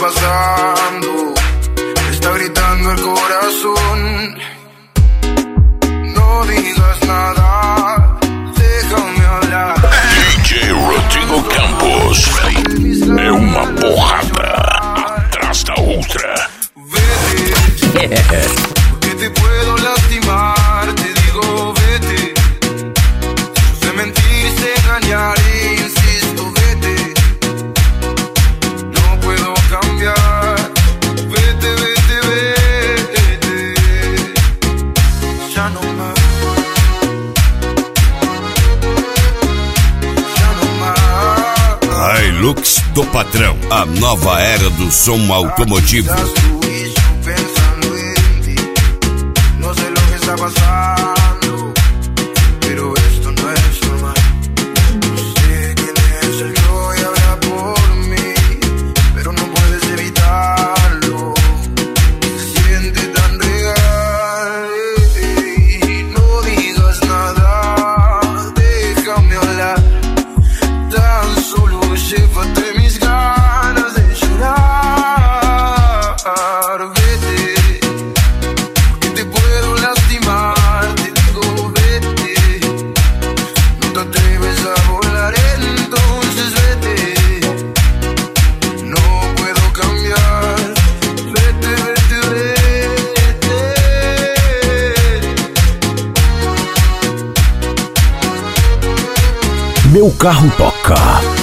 pasando, está gritando el corazón. No digas nada, déjame hablar. DJ Rodrigo Campos é uma porrada atrás da outra. Vete, porque te puedo lastimar, te digo vete. Sé mentir, sé engañar, insisto, vete. No puedo cambiar, vete, vete, vete. Já não mais. Hilux do Patrão, a nova era do som automotivo. Pensando en ti, no sé lo que está pasando, pero esto no es normal. No sé quién es el que hoy habla por mí, pero no puedes evitarlo. Se siente tan real. No digas nada, déjame hablar. Tan solo llévate mis ganas de llorar. Vete, porque te puedo lastimar. Te digo vete, no te atreves a volar, entonces vete. No puedo cambiar, vete, vete, vete. Meu carro toca.